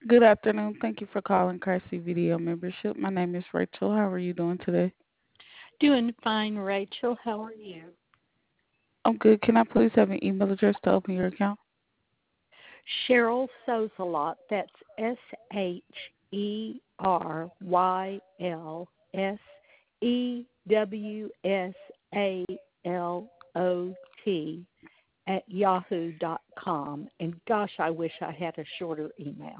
Good afternoon. Thank you for calling Carsey Video Membership. My name is Rachel. How are you doing today? Doing fine, Rachel. How are you? I'm good. Can I please have an email address to open your account? Cheryl Sosalot. That's SHERYLSEWSALOT at yahoo.com. And gosh, I wish I had a shorter email.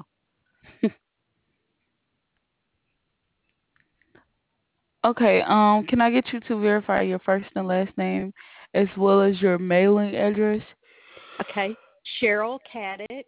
Okay. Can I get you to verify your first and last name as well as your mailing address? Okay. Cheryl Caddick,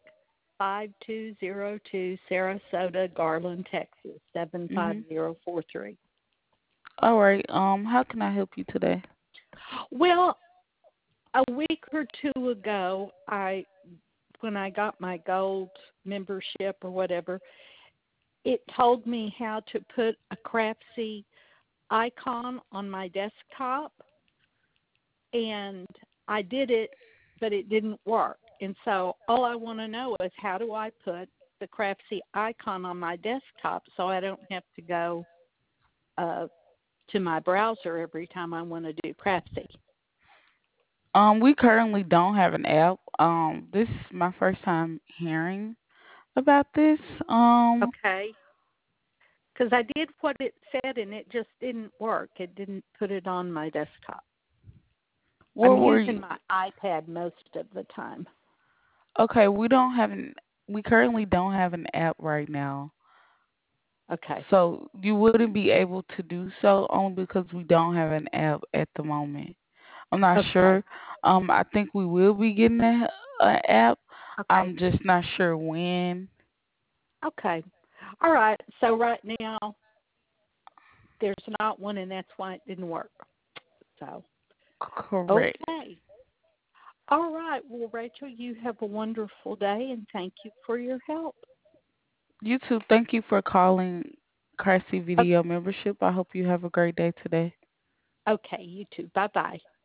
5202 Sarasota, Garland, Texas, Mhm. 75043. All right. How can I help you today? Well, a week or two ago, when I got my gold membership or whatever, it told me how to put a Craftsy icon on my desktop, and I did it, but it didn't work. And so all I want to know is how do I put the Craftsy icon on my desktop so I don't have to go uh, to my browser every time I want to do Craftsy. We currently don't have an app. This is my first time hearing about this. Um, Okay. Because I did what it said and it just didn't work. It didn't put it on my desktop. I'm what were using you? my iPad most of the time. Okay, we currently don't have an app right now. Okay. So you wouldn't be able to do so only because we don't have an app at the moment. I'm not Okay. sure. I think we will be getting a app. Okay. I'm just not sure when. Okay. All right. So right now there's not one, and that's why it didn't work. So Correct. okay. All right. Well, Rachel, you have a wonderful day, and thank you for your help. You too. Thank you for calling Carsey O- Video Membership. I hope you have a great day today. Okay. You too. Bye bye.